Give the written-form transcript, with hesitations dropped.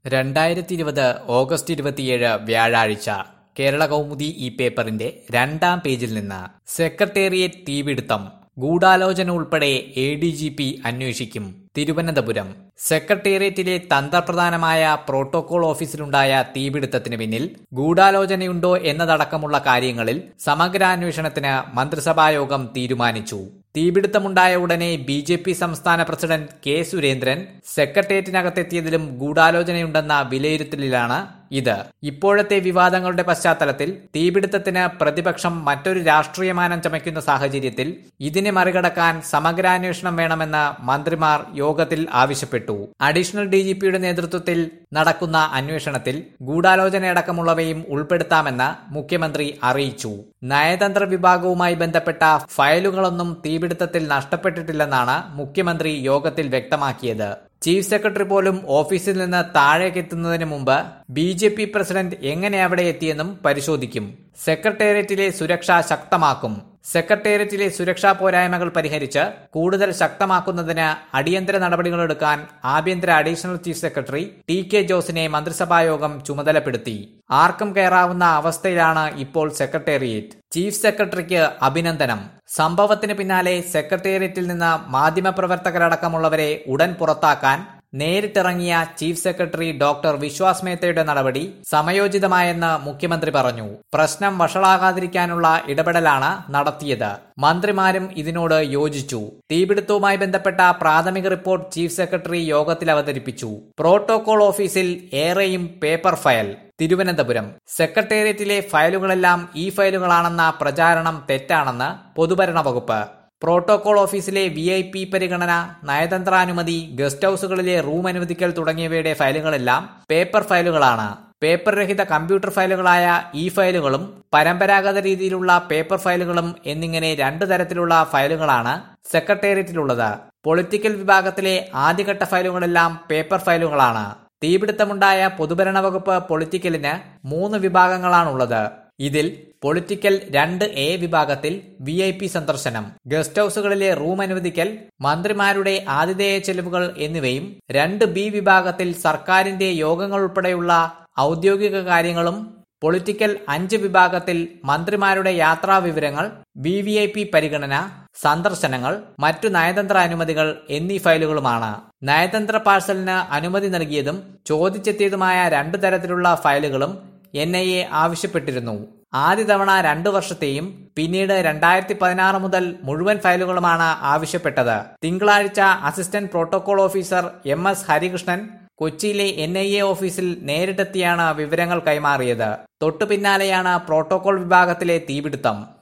2020 August 27 വ്യാഴാഴ്ച കേരള കൗമുദി ഈ പേപ്പറിന്റെ 2-ാം പേജിൽ നിന്ന് സെക്രട്ടേറിയറ്റ് തീപിടുത്തം ഗൂഢാലോചന ഉൾപ്പെടെ എഡിജിപി അന്വേഷിക്കും. തിരുവനന്തപുരം സെക്രട്ടേറിയറ്റിലെ തന്ത്രപ്രധാനമായ പ്രോട്ടോകോൾ ഓഫീസിലുണ്ടായ തീപിടുത്തത്തിന് പിന്നിൽ ഗൂഢാലോചനയുണ്ടോ എന്നതടക്കമുള്ള കാര്യങ്ങളിൽ സമഗ്രാന്വേഷണത്തിന് മന്ത്രിസഭായോഗം തീരുമാനിച്ചു. തീപിടുത്തമുണ്ടായ ഉടനെ ബി.ജെ.പി. സംസ്ഥാന പ്രസിഡന്റ് കെ. സുരേന്ദ്രൻ സെക്രട്ടേറിയറ്റിനകത്തെത്തിയതിലും ഗൂഢാലോചനയുണ്ടെന്ന വിലയിരുത്തലിലാണ് ഇത്. ഇപ്പോഴത്തെ വിവാദങ്ങളുടെ പശ്ചാത്തലത്തിൽ തീപിടുത്തത്തിന് പ്രതിപക്ഷം മറ്റൊരു രാഷ്ട്രീയമാനം ചമയ്ക്കുന്ന സാഹചര്യത്തിൽ ഇതിനെ മറികടക്കാൻ സമഗ്രാന്വേഷണം വേണമെന്ന് മന്ത്രിമാർ യോഗത്തിൽ ആവശ്യപ്പെട്ടു. അഡീഷണൽ ഡിജിപിയുടെ നേതൃത്വത്തിൽ നടക്കുന്ന അന്വേഷണത്തിൽ ഗൂഢാലോചനയടക്കമുള്ളവയും ഉൾപ്പെടുത്താമെന്ന് മുഖ്യമന്ത്രി അറിയിച്ചു. നയതന്ത്ര വിഭാഗവുമായി ബന്ധപ്പെട്ട ഫയലുകളൊന്നും തീപിടുത്തത്തിൽ നഷ്ടപ്പെട്ടിട്ടില്ലെന്നാണ് മുഖ്യമന്ത്രി യോഗത്തിൽ വ്യക്തമാക്കിയത്. ചീഫ് സെക്രട്ടറി പോലും ഓഫീസിൽ നിന്ന് താഴേക്കെത്തുന്നതിന് മുമ്പ് ബി.ജെ.പി. പ്രസിഡന്റ് എങ്ങനെ അവിടെ എത്തിയെന്നും പരിശോധിക്കും. സെക്രട്ടേറിയറ്റിലെ സുരക്ഷ ശക്തമാക്കും. സെക്രട്ടേറിയറ്റിലെ സുരക്ഷാ പോരായ്മകൾ പരിഹരിച്ച് കൂടുതൽ ശക്തമാക്കുന്നതിന് അടിയന്തര നടപടികളെടുക്കാൻ ആഭ്യന്തര അഡീഷണൽ ചീഫ് സെക്രട്ടറി ടി.കെ. ജോസിനെ മന്ത്രിസഭായോഗം ചുമതലപ്പെടുത്തി. ആർക്കും കയറാവുന്ന അവസ്ഥയിലാണ് ഇപ്പോൾ സെക്രട്ടേറിയറ്റ്. ചീഫ് സെക്രട്ടറിക്ക് അഭിനന്ദനം. സംഭവത്തിന് പിന്നാലെ സെക്രട്ടേറിയറ്റിൽ നിന്ന് മാധ്യമപ്രവർത്തകരടക്കമുള്ളവരെ ഉടൻ പുറത്താക്കാൻ നേരിട്ടിറങ്ങിയ ചീഫ് സെക്രട്ടറി ഡോക്ടർ വിശ്വാസ് മേത്തയുടെ നടപടി സമയോചിതമായെന്ന് മുഖ്യമന്ത്രി പറഞ്ഞു. പ്രശ്നം വഷളാകാതിരിക്കാനുള്ള ഇടപെടലാണ് നടത്തിയത്. മന്ത്രിമാരും ഇതിനോട് യോജിച്ചു. തീപിടുത്തവുമായി ബന്ധപ്പെട്ട പ്രാഥമിക റിപ്പോർട്ട് ചീഫ് സെക്രട്ടറി യോഗത്തിൽ അവതരിപ്പിച്ചു. പ്രോട്ടോകോൾ ഓഫീസിൽ ഏറെയും പേപ്പർ ഫയൽ. തിരുവനന്തപുരം സെക്രട്ടേറിയറ്റിലെ ഫയലുകളെല്ലാം ഈ ഫയലുകളാണെന്ന പ്രചാരണം തെറ്റാണെന്ന് പൊതുഭരണ വകുപ്പ്. പ്രോട്ടോകോൾ ഓഫീസിലെ VIP പരിഗണന, നയതന്ത്രാനുമതി, ഗസ്റ്റ് ഹൌസുകളിലെ റൂം അനുവദിക്കൽ തുടങ്ങിയവയുടെ ഫയലുകളെല്ലാം പേപ്പർ ഫയലുകളാണ്. പേപ്പർ രഹിത കമ്പ്യൂട്ടർ ഫയലുകളായ ഈ ഫയലുകളും പരമ്പരാഗത രീതിയിലുള്ള പേപ്പർ ഫയലുകളും എന്നിങ്ങനെ 2 തരത്തിലുള്ള ഫയലുകളാണ് സെക്രട്ടേറിയറ്റിലുള്ളത്. പൊളിറ്റിക്കൽ വിഭാഗത്തിലെ ആദ്യഘട്ട ഫയലുകളെല്ലാം പേപ്പർ ഫയലുകളാണ്. തീപിടുത്തമുണ്ടായ പൊതുഭരണ വകുപ്പ് പൊളിറ്റിക്കലിന് 3 വിഭാഗങ്ങളാണുള്ളത്. ഇതിൽ പൊളിറ്റിക്കൽ 2A വിഭാഗത്തിൽ VIP സന്ദർശനം, ഗസ്റ്റ് ഹൌസുകളിലെ റൂം അനുവദിക്കൽ, മന്ത്രിമാരുടെ ആതിഥേയ ചെലവുകൾ എന്നിവയും 2B വിഭാഗത്തിൽ സർക്കാരിന്റെ യോഗങ്ങൾ ഉൾപ്പെടെയുള്ള ഔദ്യോഗിക കാര്യങ്ങളും, പൊളിറ്റിക്കൽ 5 വിഭാഗത്തിൽ മന്ത്രിമാരുടെ യാത്രാ വിവരങ്ങൾ, VVIP പരിഗണന, സന്ദർശനങ്ങൾ, മറ്റു നയതന്ത്ര അനുമതികൾ എന്നീ ഫയലുകളുമാണ്. നയതന്ത്ര പാഴ്സലിന് അനുമതി നൽകിയതും ചോദിച്ചെത്തിയതുമായ 2 തരത്തിലുള്ള ഫയലുകളും NIA ആവശ്യപ്പെട്ടിരുന്നു. ആദ്യ തവണ 2 വർഷത്തെയും പിന്നീട് 2016 മുതൽ മുഴുവൻ ഫയലുകളുമാണ് ആവശ്യപ്പെട്ടത്. തിങ്കളാഴ്ച assistant protocol officer MS Harikrishnan കൊച്ചിയിലെ NIA ഓഫീസിൽ നേരിട്ടെത്തിയാണ് വിവരങ്ങൾ കൈമാറിയത്. തൊട്ടു പിന്നാലെയാണ് പ്രോട്ടോകോൾ വിഭാഗത്തിലെ തീപിടുത്തം.